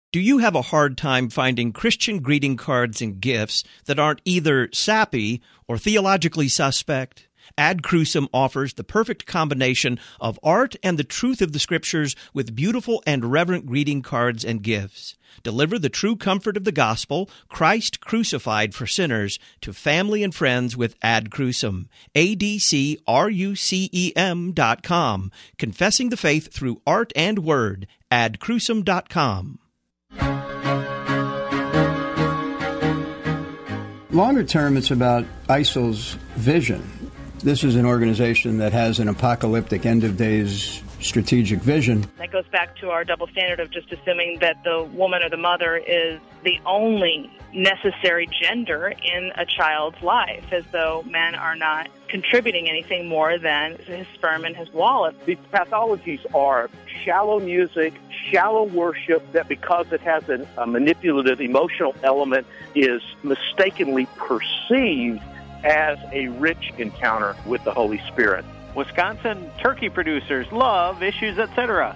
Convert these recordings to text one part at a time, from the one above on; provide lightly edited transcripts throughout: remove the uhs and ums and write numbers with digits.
Do you have a hard time finding Christian greeting cards and gifts that aren't either sappy or theologically suspect? Ad Crucem offers the perfect combination of art and the truth of the Scriptures with beautiful and reverent greeting cards and gifts. Deliver the true comfort of the gospel, Christ crucified for sinners, to family and friends with Ad Crucem. ADCRUCEM.com. Confessing the faith through art and word. AdCrucem.com. Longer term, it's about ISIL's vision. This is an organization that has an apocalyptic end-of-days strategic vision. That goes back to our double standard of just assuming that the woman or the mother is the only necessary gender in a child's life, as though men are not contributing anything more than his sperm and his wallet. These pathologies are shallow music, shallow worship that, because it has a manipulative emotional element, is mistakenly perceived as a rich encounter with the Holy Spirit. Wisconsin turkey producers love Issues, etc.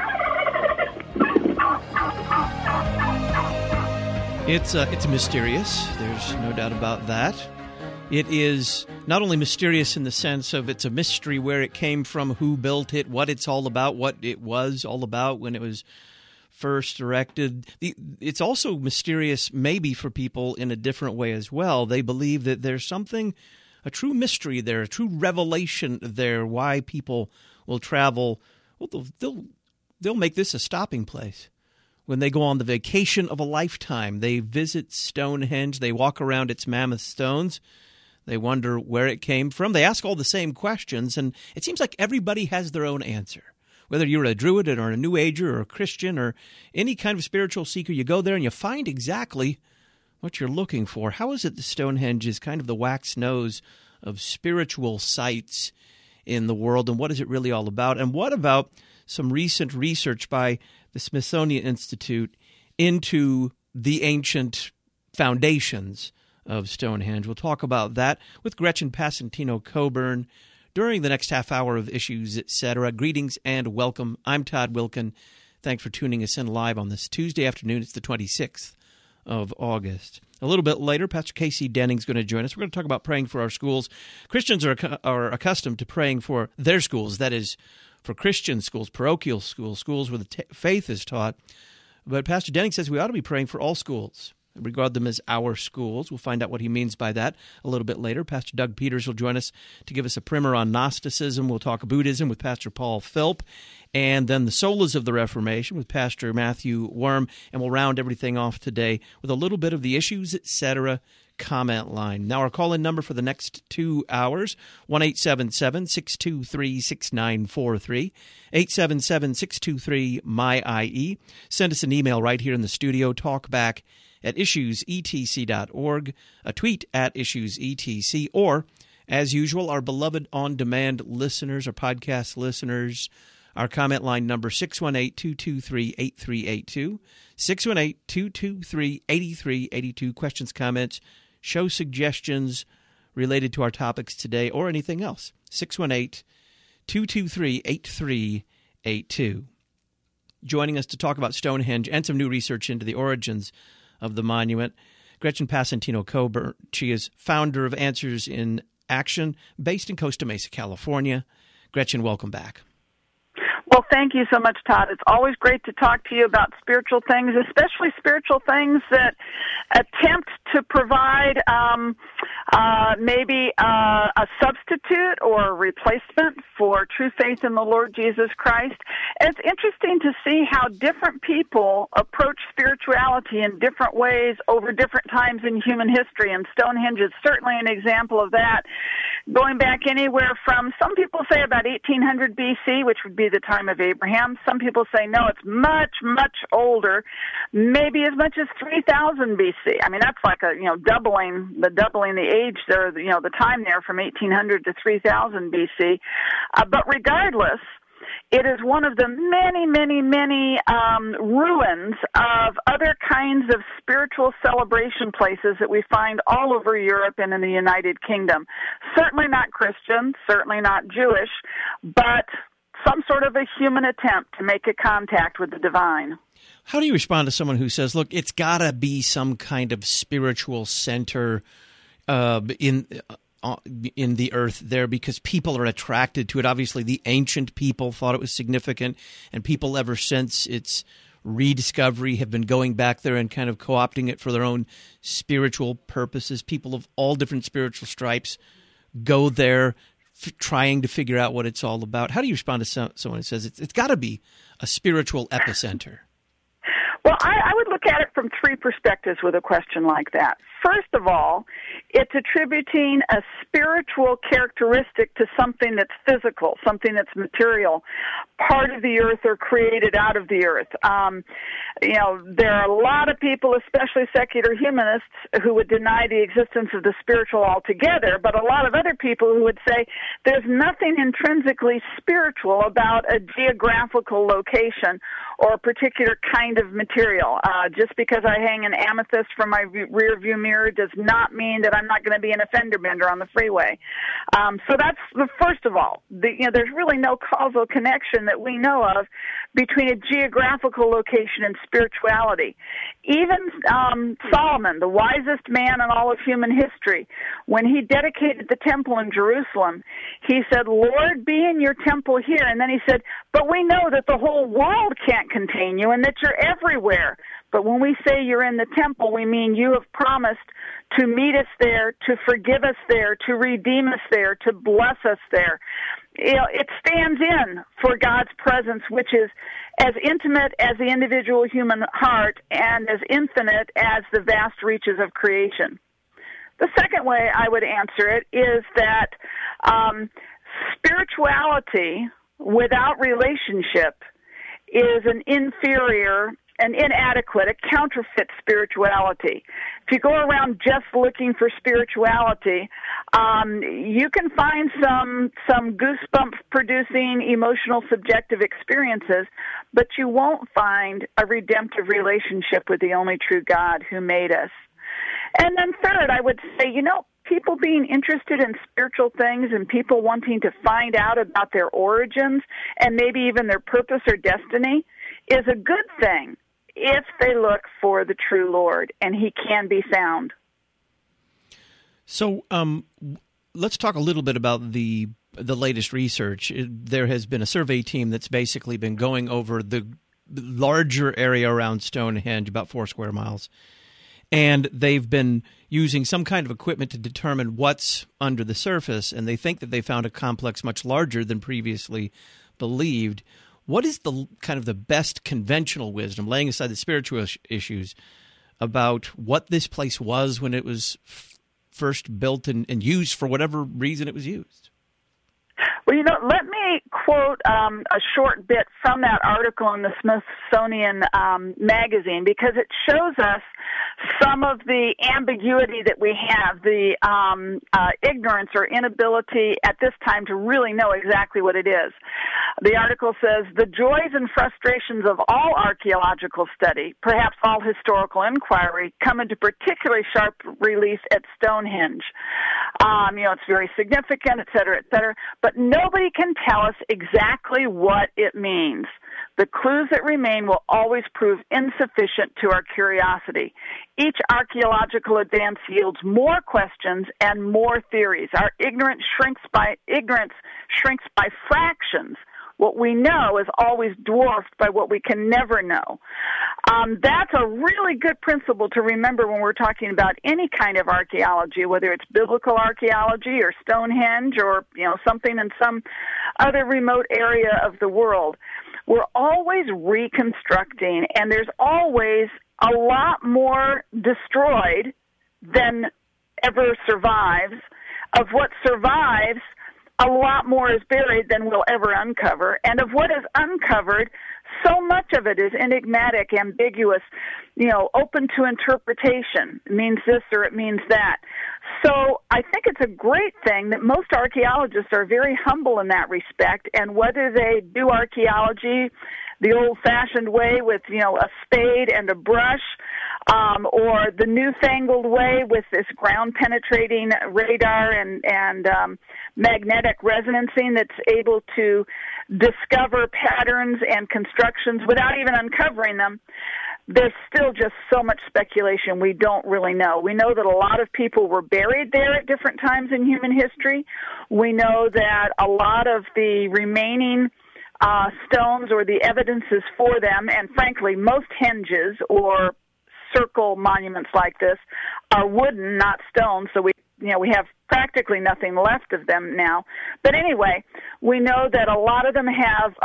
It's mysterious. There's no doubt about that. It is not only mysterious in the sense of it's a mystery where it came from, who built it, what it's all about, what it was all about when it was first erected. It's also mysterious maybe for people in a different way as well. They believe that there's something, a true mystery there, a true revelation there, why people will travel. Well, they'll make this a stopping place. When they go on the vacation of a lifetime, they visit Stonehenge, they walk around its mammoth stones, they wonder where it came from. They ask all the same questions, and it seems like everybody has their own answer. Whether you're a Druid or a New Ager or a Christian or any kind of spiritual seeker, you go there and you find exactly what you're looking for. How is it that Stonehenge is kind of the wax nose of spiritual sites in the world, and what is it really all about? And what about some recent research by the Smithsonian Institute into the ancient foundations of Stonehenge? We'll talk about that with Gretchen Passantino-Coburn during the next half hour of Issues, Etc. Greetings and welcome. I'm Todd Wilken. Thanks for tuning us in live on this Tuesday afternoon. It's the 26th of August. A little bit later, Pastor Casey Denning is going to join us. We're going to talk about praying for our schools. Christians are accustomed to praying for their schools, that is, for Christian schools, parochial schools, schools where the faith is taught. But Pastor Denning says we ought to be praying for all schools, regard them as our schools. We'll find out what he means by that a little bit later. Pastor Doug Peters will join us to give us a primer on Gnosticism. We'll talk Buddhism with Pastor Paul Philp, and then the Solas of the Reformation with Pastor Matthew Worm, and we'll round everything off today with a little bit of the Issues, Etc. comment line. Now, our call-in number for the next 2 hours, 1-877-623-6943, 877-623-MY-IE. Send us an email right here in the studio, talkback@issuesetc.org, a tweet at issuesetc, or, as usual, our beloved on-demand listeners, our podcast listeners, our comment line number, 618-223-8382, 618-223-8382. Questions, comments, show suggestions related to our topics today or anything else. 618-223-8382. Joining us to talk about Stonehenge and some new research into the origins of the monument, Gretchen Passantino-Coburn. She is founder of Answers in Action, based in Costa Mesa, California. Gretchen, welcome back. Well, thank you so much, Todd. It's always great to talk to you about spiritual things, especially spiritual things that attempt to provide maybe a substitute or a replacement for true faith in the Lord Jesus Christ. And it's interesting to see how different people approach spirituality in different ways over different times in human history, and Stonehenge is certainly an example of that. Going back anywhere from, some people say about 1800 B.C., which would be the time of Abraham. Some people say, no, it's much, much older, maybe as much as 3000 B.C. I mean, that's like doubling the age there, the time there from 1800 to 3000 B.C. But regardless, it is one of the many, many, many ruins of other kinds of spiritual celebration places that we find all over Europe and in the United Kingdom. Certainly not Christian, certainly not Jewish, but some sort of a human attempt to make a contact with the divine. How do you respond to someone who says, look, it's got to be some kind of spiritual center in the earth there because people are attracted to it? Obviously, the ancient people thought it was significant, and people ever since its rediscovery have been going back there and kind of co-opting it for their own spiritual purposes. People of all different spiritual stripes go there trying to figure out what it's all about. How do you respond to someone who says it's got to be a spiritual epicenter? Well, I would look at it from three perspectives with a question like that. First of all, it's attributing a spiritual characteristic to something that's physical, something that's material, part of the earth or created out of the earth. There are a lot of people, especially secular humanists, who would deny the existence of the spiritual altogether, but a lot of other people who would say there's nothing intrinsically spiritual about a geographical location or a particular kind of material. Just because I hang an amethyst from my rear view mirror does not mean that I'm not going to be an offender bender on the freeway. So that's the first of all. There's really no causal connection that we know of between a geographical location and spirituality. Even Solomon, the wisest man in all of human history, when he dedicated the temple in Jerusalem, he said, "Lord, be in your temple here." And then he said, "But we know that the whole world can't contain you and that you're everywhere. But when we say you're in the temple, we mean you have promised to meet us there, to forgive us there, to redeem us there, to bless us there." It stands in for God's presence, which is as intimate as the individual human heart and as infinite as the vast reaches of creation. The second way I would answer it is that spirituality without relationship is an inferior, an inadequate, a counterfeit spirituality. If you go around just looking for spirituality, you can find some goosebump-producing emotional subjective experiences, but you won't find a redemptive relationship with the only true God who made us. And then third, I would say, people being interested in spiritual things and people wanting to find out about their origins and maybe even their purpose or destiny is a good thing if they look for the true Lord, and he can be found. So let's talk a little bit about the latest research. There has been a survey team that's basically been going over the larger area around Stonehenge, about 4 square miles, and they've been using some kind of equipment to determine what's under the surface, and they think that they found a complex much larger than previously believed. What is the kind of the best conventional wisdom, laying aside the spiritual issues, about what this place was when it was first built and used for whatever reason it was used? Well, let me quote a short bit from that article in the Smithsonian magazine, because it shows us some of the ambiguity that we have, the ignorance or inability at this time to really know exactly what it is. The article says, "The joys and frustrations of all archaeological study, perhaps all historical inquiry, come into particularly sharp relief at Stonehenge. It's very significant, et cetera, but nobody can tell us exactly what it means. The clues that remain will always prove insufficient to our curiosity. Each archaeological advance yields more questions and more theories. Our ignorance shrinks by fractions. What we know is always dwarfed by what we can never know." That's a really good principle to remember when we're talking about any kind of archaeology, whether it's biblical archaeology or Stonehenge or something in some other remote area of the world. We're always reconstructing, and there's always a lot more destroyed than ever survives. Of what survives, a lot more is buried than we'll ever uncover. And of what is uncovered, so much of it is enigmatic, ambiguous, open to interpretation. It means this or it means that. So I think it's a great thing that most archaeologists are very humble in that respect, and whether they do archaeology the old-fashioned way with, a spade and a brush, or the newfangled way with this ground-penetrating radar and magnetic resonancing that's able to discover patterns and constructions without even uncovering them. There's still just so much speculation we don't really know. We know that a lot of people were buried there at different times in human history. We know that a lot of the remaining stones or the evidences for them, and frankly, most henges or circle monuments like this are wooden, not stone, so we have practically nothing left of them now. But anyway, we know that a lot of them have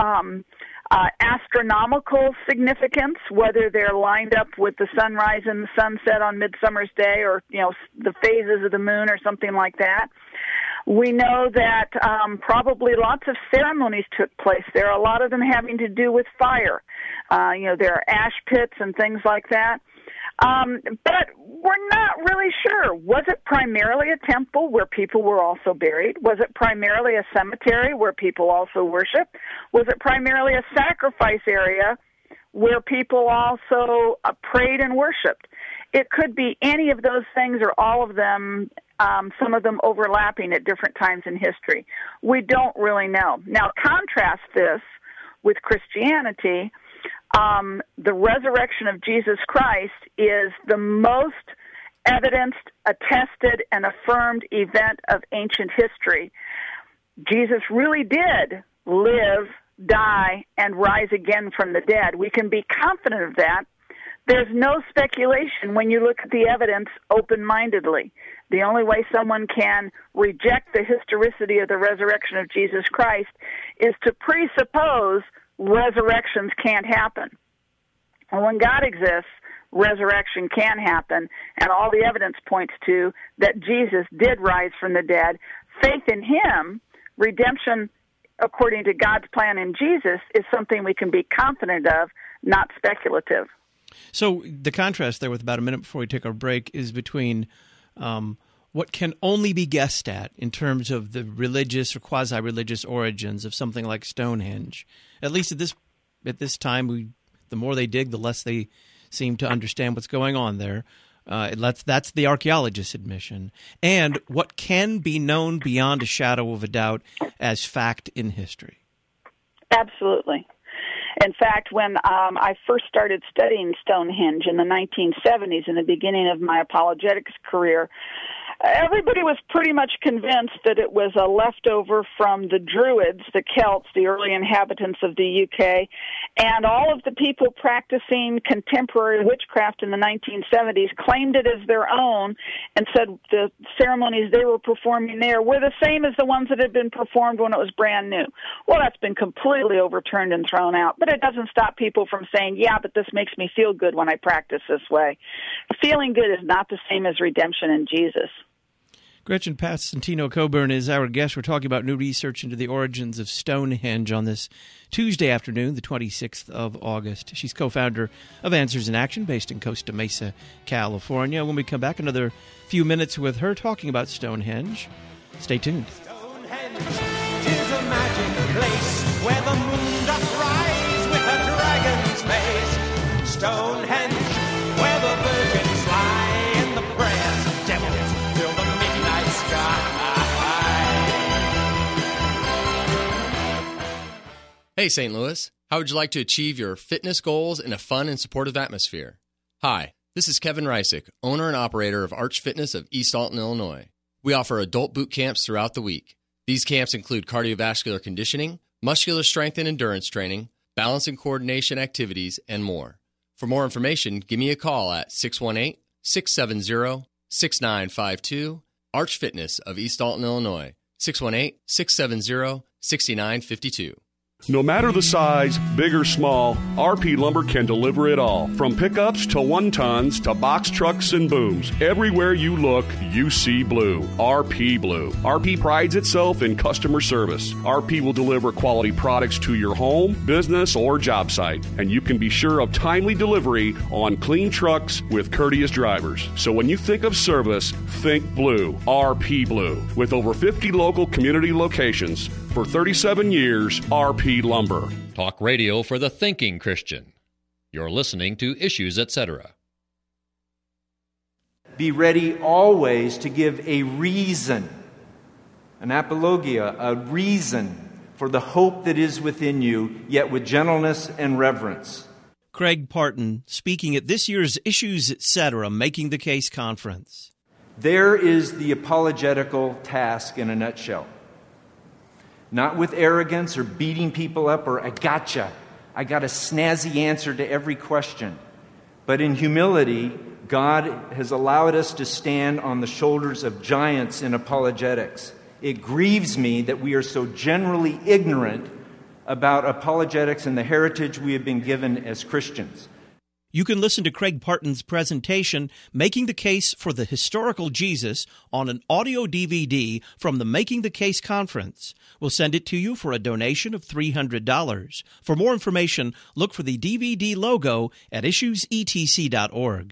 astronomical significance, whether they're lined up with the sunrise and the sunset on Midsummer's Day, or the phases of the moon or something like that. We know that probably lots of ceremonies took place there, a lot of them having to do with fire. There are ash pits and things like that. But we're not really sure. Was it primarily a temple where people were also buried? Was it primarily a cemetery where people also worshiped? Was it primarily a sacrifice area where people also prayed and worshiped? It could be any of those things or all of them, some of them overlapping at different times in history. We don't really know. Now, contrast this with Christianity. The resurrection of Jesus Christ is the most evidenced, attested, and affirmed event of ancient history. Jesus really did live, die, and rise again from the dead. We can be confident of that. There's no speculation when you look at the evidence open-mindedly. The only way someone can reject the historicity of the resurrection of Jesus Christ is to presuppose resurrections can't happen. And when God exists, resurrection can happen, and all the evidence points to that Jesus did rise from the dead. Faith in Him, redemption according to God's plan in Jesus, is something we can be confident of, not speculative. So the contrast there with about a minute before we take our break is between what can only be guessed at in terms of the religious or quasi-religious origins of something like Stonehenge. At least at this time, the more they dig, the less they seem to understand what's going on there. That's the archaeologist's admission. And what can be known beyond a shadow of a doubt as fact in history. Absolutely. In fact, when I first started studying Stonehenge in the 1970s, in the beginning of my apologetics career, everybody was pretty much convinced that it was a leftover from the Druids, the Celts, the early inhabitants of the UK, and all of the people practicing contemporary witchcraft in the 1970s claimed it as their own and said the ceremonies they were performing there were the same as the ones that had been performed when it was brand new. Well, that's been completely overturned and thrown out, but it doesn't stop people from saying, yeah, but this makes me feel good when I practice this way. Feeling good is not the same as redemption in Jesus. Gretchen Passantino-Coburn is our guest. We're talking about new research into the origins of Stonehenge on this Tuesday afternoon, the 26th of August. She's co-founder of Answers in Action, based in Costa Mesa, California. When we come back, another few minutes with her talking about Stonehenge. Stay tuned. Stonehenge is a magic place where the moon doth rise with a dragon's face. Stonehenge, where the virgins lie and the prayers of devils fill the midnight sky. Hey, St. Louis. How would you like to achieve your fitness goals in a fun and supportive atmosphere? Hi, this is Kevin Reisick, owner and operator of Arch Fitness of East Alton, Illinois. We offer adult boot camps throughout the week. These camps include cardiovascular conditioning, muscular strength and endurance training, balance and coordination activities, and more. For more information, give me a call at 618-670-6952, Arch Fitness of East Alton, Illinois, 618-670-6952. No matter the size, big or small, RP Lumber can deliver it all. From pickups to 1-tons to box trucks and booms. Everywhere you look, you see blue. RP Blue. RP prides itself in customer service. RP will deliver quality products to your home, business, or job site. And you can be sure of timely delivery on clean trucks with courteous drivers. So when you think of service, think blue. RP Blue. With over 50 local community locations. For 37 years, RP Lumber. Talk radio for the thinking Christian. You're listening to Issues, Etc. Be ready always to give a reason, an apologia, a reason for the hope that is within you, yet with gentleness and reverence. Craig Parton speaking at this year's Issues Etc. Making the Case Conference. There is the apologetical task in a nutshell. Not with arrogance or beating people up or I gotcha. I got a snazzy answer to every question. But in humility, God has allowed us to stand on the shoulders of giants in apologetics. It grieves me that we are so generally ignorant about apologetics and the heritage we have been given as Christians. You can listen to Craig Parton's presentation, Making the Case for the Historical Jesus, on an audio DVD from the Making the Case Conference. We'll send it to you for a donation of $300. For more information, look for the DVD logo at issuesetc.org.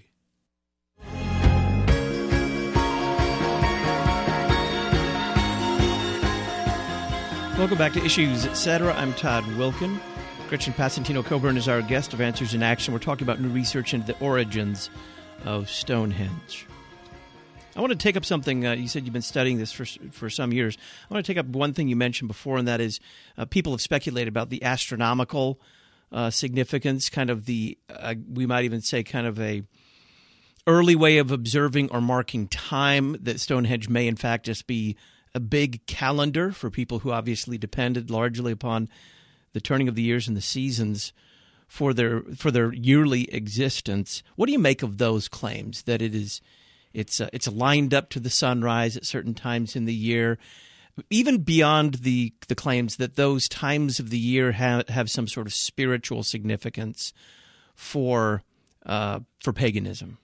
Welcome back to Issues Etc. I'm Todd Wilkin. Gretchen Passantino-Coburn is our guest of Answers in Action. We're talking about new research into the origins of Stonehenge. I want to take up something, you said you've been studying this for some years. I want to take up one thing you mentioned before, and that is people have speculated about the astronomical significance, kind of the, we might even say kind of a early way of observing or marking time, that Stonehenge may in fact just be a big calendar for people who obviously depended largely upon the turning of the years and the seasons for their yearly existence. What do you make of those claims that it's lined up to the sunrise at certain times in the year, even beyond the claims that those times of the year have some sort of spiritual significance for paganism?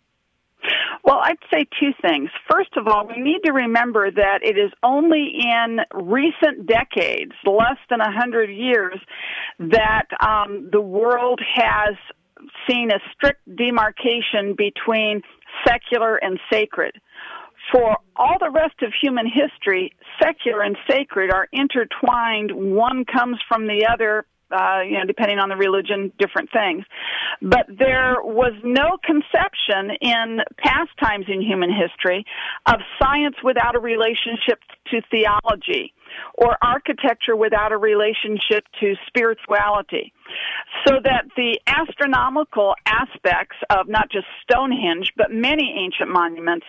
Well, I'd say two things. First of all, we need to remember that it is only in recent decades, less than 100 years, that the world has seen a strict demarcation between secular and sacred. For all the rest of human history, secular and sacred are intertwined. One comes from the other, depending on the religion, different things. But there was no conception in past times in human history of science without a relationship to theology, or architecture without a relationship to spirituality. So that the astronomical aspects of not just Stonehenge, but many ancient monuments,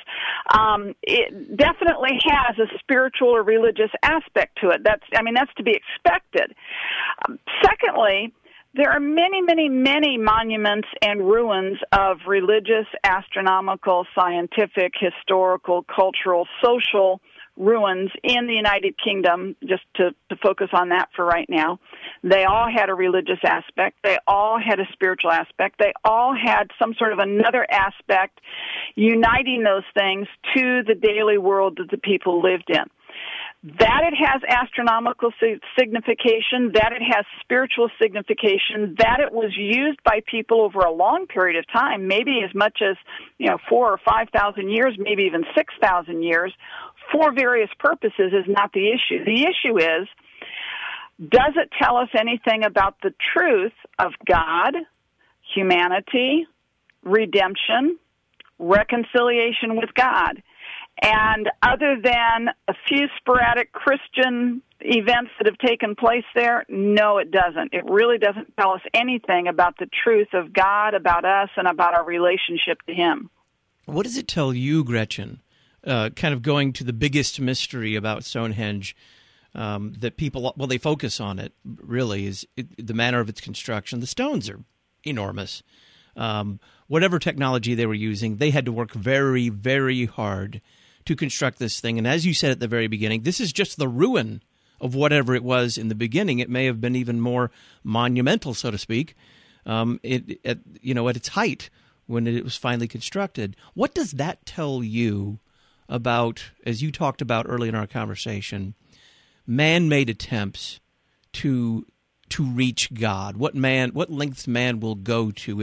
it definitely has a spiritual or religious aspect to it. That's to be expected. Secondly, there are many, many, many monuments and ruins of religious, astronomical, scientific, historical, cultural, social ruins in the United Kingdom, just to focus on that for right now. They all had a religious aspect. They all had a spiritual aspect. They all had some sort of another aspect uniting those things to the daily world that the people lived in. That it has astronomical signification, that it has spiritual signification, that it was used by people over a long period of time, maybe as much as 4,000 or 5,000 years, maybe even 6,000 years, for various purposes is not the issue. The issue is, does it tell us anything about the truth of God, humanity, redemption, reconciliation with God? And other than a few sporadic Christian events that have taken place there, no, it doesn't. It really doesn't tell us anything about the truth of God, about us, and about our relationship to Him. What does it tell you, Gretchen, kind of going to the biggest mystery about Stonehenge that people, they focus on it, really, is the manner of its construction. The stones are enormous. Whatever technology they were using, they had to work very, very hard to construct this thing. And as you said at the very beginning, this is just the ruin of whatever it was in the beginning. It may have been even more monumental, so to speak, at its height when it was finally constructed. What does that tell you about, as you talked about early in our conversation, man-made attempts to reach God? What lengths man will go to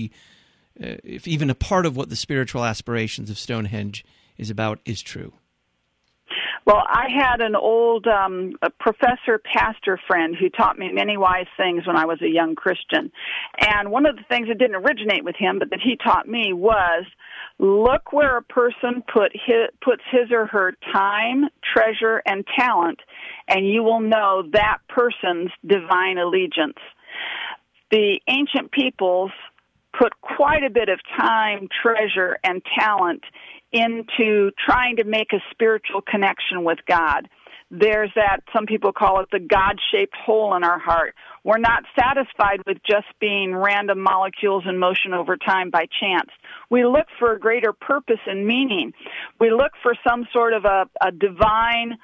if even a part of what the spiritual aspirations of Stonehenge is about is true? Well, I had an old professor, pastor friend who taught me many wise things when I was a young Christian. And one of the things that didn't originate with him, but that he taught me, was Look where a person puts his or her time, treasure, and talent, and you will know that person's divine allegiance. The ancient peoples put quite a bit of time, treasure, and talent into trying to make a spiritual connection with God. There's that, some people call it the God-shaped hole in our heart. We're not satisfied with just being random molecules in motion over time by chance. We look for a greater purpose and meaning. We look for some sort of a divine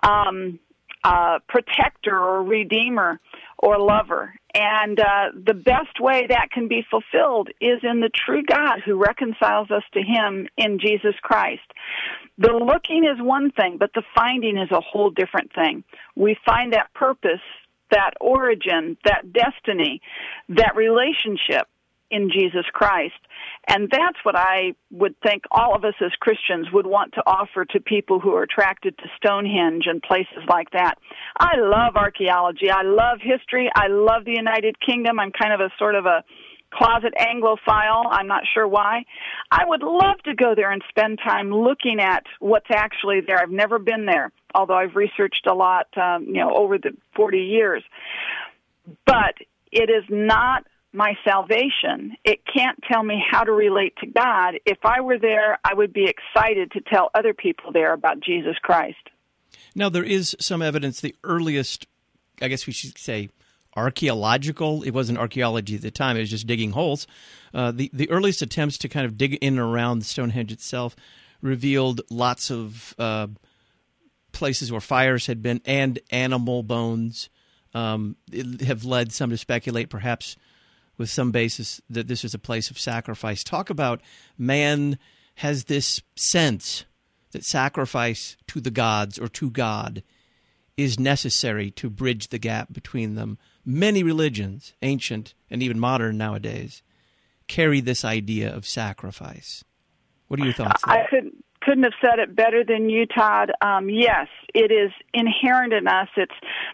protector or redeemer or lover. And the best way that can be fulfilled is in the true God who reconciles us to Him in Jesus Christ. The looking is one thing, but the finding is a whole different thing. We find that purpose, that origin, that destiny, that relationship in Jesus Christ. And that's what I would think all of us as Christians would want to offer to people who are attracted to Stonehenge and places like that. I love archaeology. I love history. I love the United Kingdom. I'm kind of a sort of a closet Anglophile. I'm not sure why. I would love to go there and spend time looking at what's actually there. I've never been there, although I've researched a lot, over the 40 years. But it is not my salvation. It can't tell me how to relate to God. If I were there, I would be excited to tell other people there about Jesus Christ. Now, there is some evidence, the earliest, I guess we should say, archaeological, it wasn't archaeology at the time, it was just digging holes. The earliest attempts to kind of dig in and around Stonehenge itself revealed lots of places where fires had been and animal bones. Have led some to speculate, perhaps with some basis, that this is a place of sacrifice. Talk about man has this sense that sacrifice to the gods or to God is necessary to bridge the gap between them. Many religions, ancient and even modern nowadays, carry this idea of sacrifice. What are your thoughts there? I couldn't have said it better than you, Todd. Yes, it is inherent in us. It's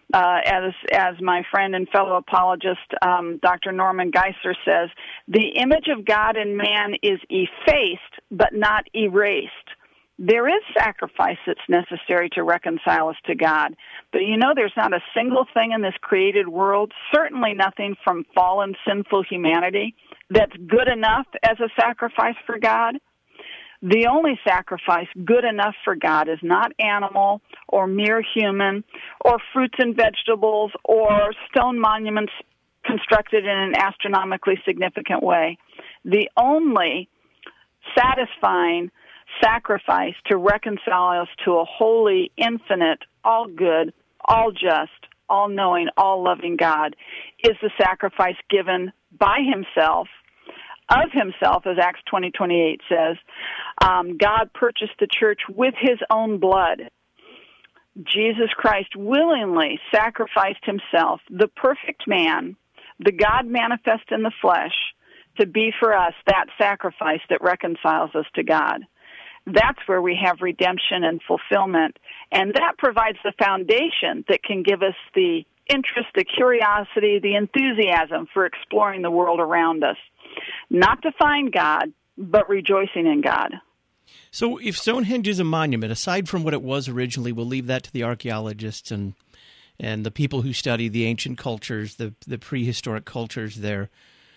as my friend and fellow apologist, Dr. Norman Geisler says, the image of God in man is effaced but not erased. There is sacrifice that's necessary to reconcile us to God. But there's not a single thing in this created world, certainly nothing from fallen, sinful humanity, that's good enough as a sacrifice for God. The only sacrifice good enough for God is not animal or mere human or fruits and vegetables or stone monuments constructed in an astronomically significant way. The only satisfying sacrifice to reconcile us to a holy, infinite, all good, all just, all-knowing, all-loving God is the sacrifice given by Himself, of Himself, as Acts 20:28 says. God purchased the church with His own blood. Jesus Christ willingly sacrificed Himself, the perfect man, the God manifest in the flesh, to be for us that sacrifice that reconciles us to God. That's where we have redemption and fulfillment, and that provides the foundation that can give us the interest, the curiosity, the enthusiasm for exploring the world around us. Not to find God, but rejoicing in God. So if Stonehenge is a monument, aside from what it was originally, we'll leave that to the archaeologists and the people who study the ancient cultures, the prehistoric cultures there.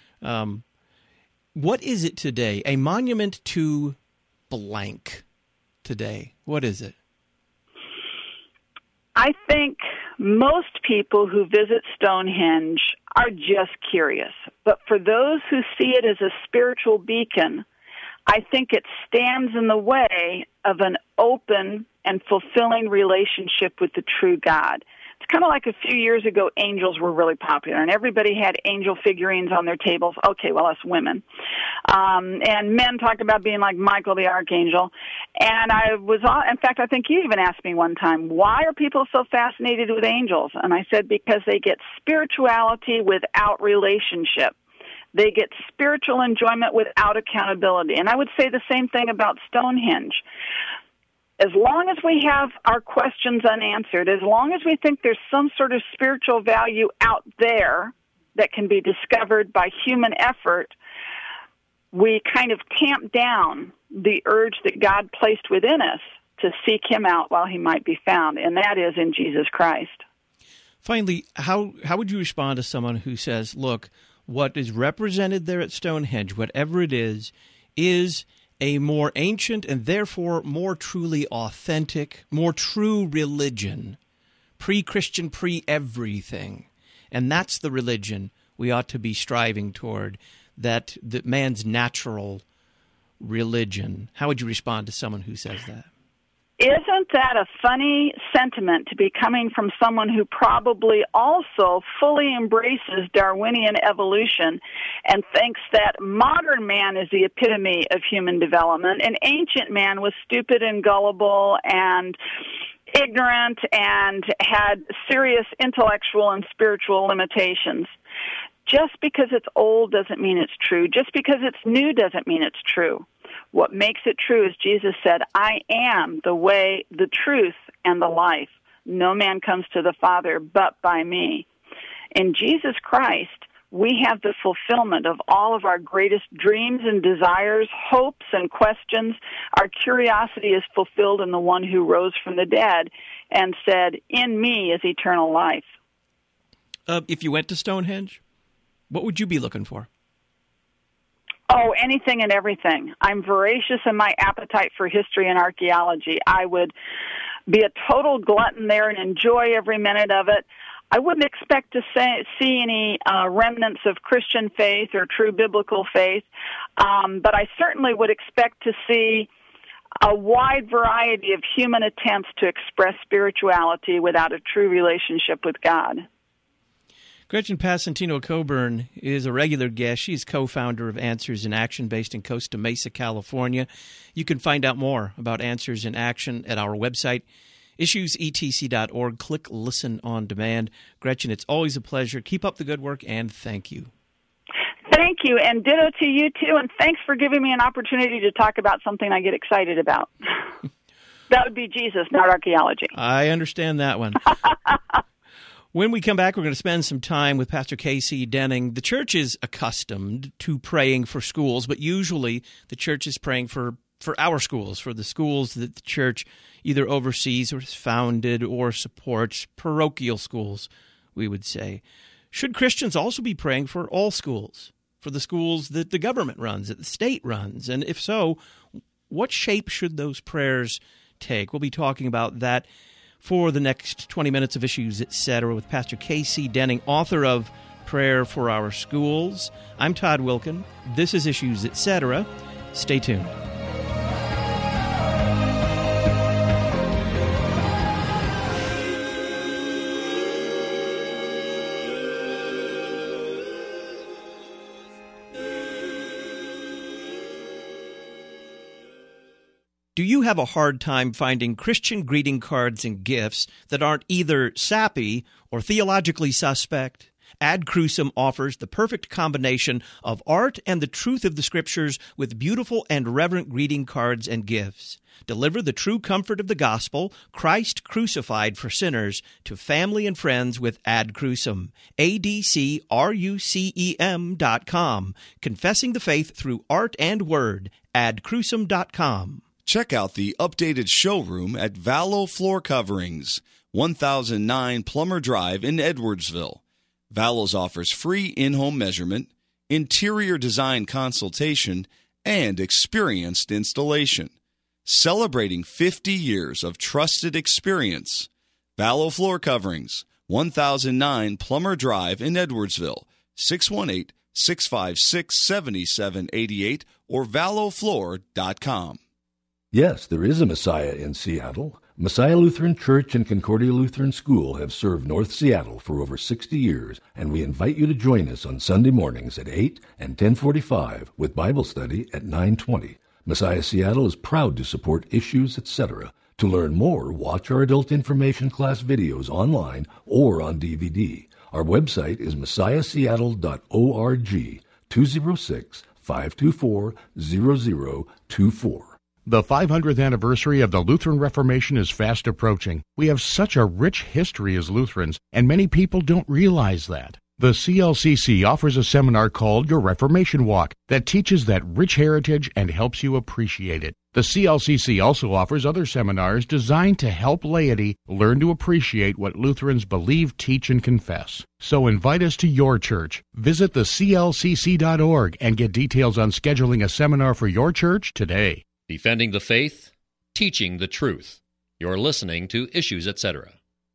What is it today? A monument to blank today. What is it? I think most people who visit Stonehenge are just curious. But for those who see it as a spiritual beacon, I think it stands in the way of an open and fulfilling relationship with the true God. It's kind of like a few years ago, angels were really popular, and everybody had angel figurines on their tables. Okay, well, us women. And men talked about being like Michael the Archangel. And in fact, I think you even asked me one time, why are people so fascinated with angels? And I said, because they get spirituality without relationship. They get spiritual enjoyment without accountability. And I would say the same thing about Stonehenge. As long as we have our questions unanswered, as long as we think there's some sort of spiritual value out there that can be discovered by human effort, we kind of tamp down the urge that God placed within us to seek him out while he might be found, and that is in Jesus Christ. Finally, how would you respond to someone who says, look, what is represented there at Stonehenge, whatever it is a more ancient and therefore more truly authentic, more true religion, pre-Christian, pre-everything. And that's the religion we ought to be striving toward, that man's natural religion. How would you respond to someone who says that? Isn't that a funny sentiment to be coming from someone who probably also fully embraces Darwinian evolution and thinks that modern man is the epitome of human development and ancient man was stupid and gullible and ignorant and had serious intellectual and spiritual limitations? Just because it's old doesn't mean it's true. Just because it's new doesn't mean it's true. What makes it true is Jesus said, I am the way, the truth, and the life. No man comes to the Father but by me. In Jesus Christ, we have the fulfillment of all of our greatest dreams and desires, hopes and questions. Our curiosity is fulfilled in the one who rose from the dead and said, in me is eternal life. If you went to Stonehenge, what would you be looking for? Oh, anything and everything. I'm voracious in my appetite for history and archaeology. I would be a total glutton there and enjoy every minute of it. I wouldn't expect to see any remnants of Christian faith or true biblical faith, but I certainly would expect to see a wide variety of human attempts to express spirituality without a true relationship with God. Gretchen Passantino-Coburn is a regular guest. She's co-founder of Answers in Action based in Costa Mesa, California. You can find out more about Answers in Action at our website, issuesetc.org. Click Listen on Demand. Gretchen, it's always a pleasure. Keep up the good work, and thank you. Thank you, and ditto to you, too, and thanks for giving me an opportunity to talk about something I get excited about. That would be Jesus, not archaeology. I understand that one. When we come back, we're going to spend some time with Pastor K.C. Denning. The church is accustomed to praying for schools, but usually the church is praying for our schools, for the schools that the church either oversees or is founded or supports, parochial schools, we would say. Should Christians also be praying for all schools, for the schools that the government runs, that the state runs? And if so, what shape should those prayers take? We'll be talking about that for the next 20 minutes of Issues, Etc. with Pastor K.C. Denning, author of Prayer for Our Schools. I'm Todd Wilkin. This is Issues, Etc. Stay tuned. Do you have a hard time finding Christian greeting cards and gifts that aren't either sappy or theologically suspect? Ad Crucem offers the perfect combination of art and the truth of the Scriptures with beautiful and reverent greeting cards and gifts. Deliver the true comfort of the gospel, Christ crucified for sinners, to family and friends with Ad Crucem. ADCRUCEM.com. Confessing the faith through art and word. AdCrucem.com. Check out the updated showroom at Vallow Floor Coverings, 1009 Plummer Drive in Edwardsville. Vallows offers free in-home measurement, interior design consultation, and experienced installation. Celebrating 50 years of trusted experience. Vallow Floor Coverings, 1009 Plummer Drive in Edwardsville, 618-656-7788 or vallowfloor.com. Yes, there is a Messiah in Seattle. Messiah Lutheran Church and Concordia Lutheran School have served North Seattle for over 60 years, and we invite you to join us on Sunday mornings at 8 and 10:45 with Bible study at 9:20. Messiah Seattle is proud to support Issues, Etc. To learn more, watch our adult information class videos online or on DVD. Our website is messiahseattle.org, 206-524-0024. The 500th anniversary of the Lutheran Reformation is fast approaching. We have such a rich history as Lutherans, and many people don't realize that. The CLCC offers a seminar called Your Reformation Walk that teaches that rich heritage and helps you appreciate it. The CLCC also offers other seminars designed to help laity learn to appreciate what Lutherans believe, teach, and confess. So invite us to your church. Visit theclcc.org and get details on scheduling a seminar for your church today. Defending the faith, teaching the truth. You're listening to Issues, Etc.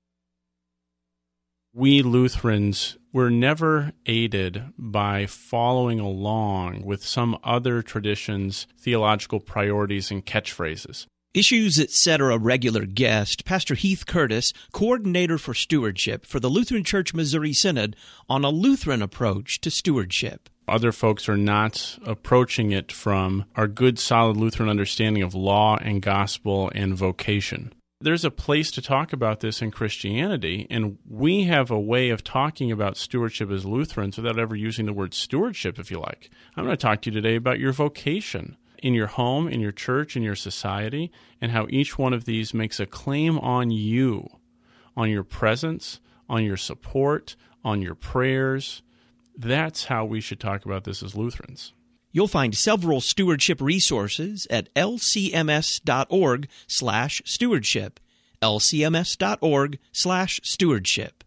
We Lutherans were never aided by following along with some other tradition's theological priorities and catchphrases. Issues, Etc. regular guest, Pastor Heath Curtis, coordinator for stewardship for the Lutheran Church Missouri Synod, on a Lutheran approach to stewardship. Other folks are not approaching it from our good, solid Lutheran understanding of law and gospel and vocation. There's a place to talk about this in Christianity, and we have a way of talking about stewardship as Lutherans without ever using the word stewardship, if you like. I'm going to talk to you today about your vocation in your home, in your church, in your society, and how each one of these makes a claim on you, on your presence, on your support, on your prayers. That's how we should talk about this as Lutherans. You'll find several stewardship resources at lcms.org/stewardship, lcms.org/stewardship.